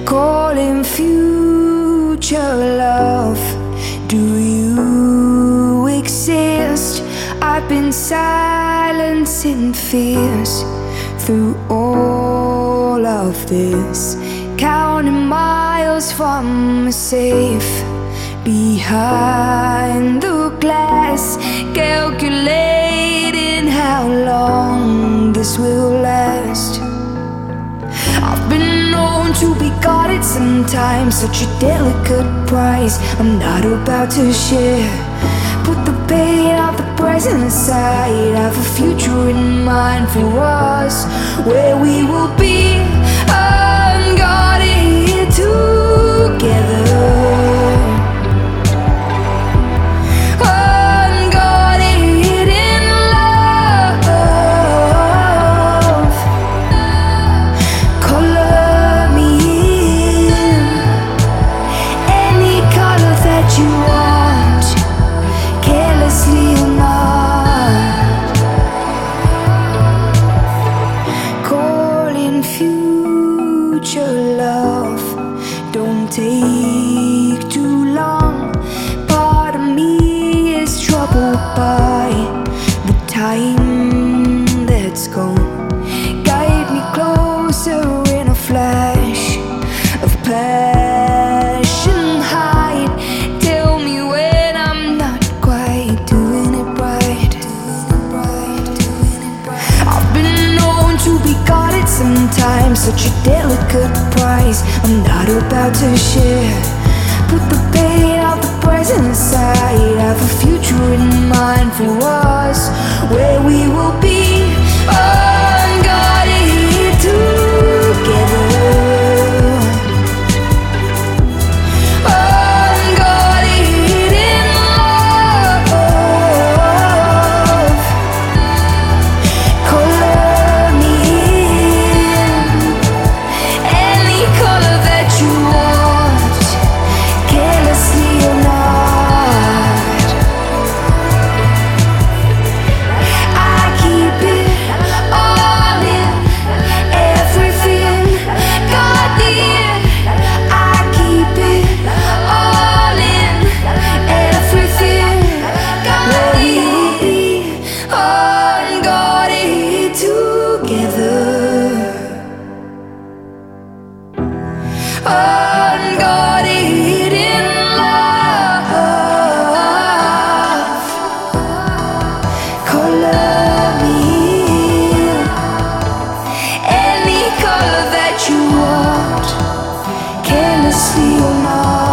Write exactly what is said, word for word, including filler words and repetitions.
calling future love. Do you exist? I've been silencing fears through all of this, counting miles from a safe behind the glass, calculating how long this will last. I've been known to be guarded sometimes, such a delicate price I'm not about to share. Put the pain of the present aside, have a future in mind for us, where we will be unguarded together. Take too long. Part of me is troubled by the time that's gone. Guide me closer in a flash of passion. Hide, tell me when I'm not quite doing it right. I've been known to be guarded sometimes, such a delicate price I'm not about to share. Put the pain of the present aside, have a future in mind for us, where we will be unguarded together. Unguarded in love, color me in any color that you want, carelessly or not.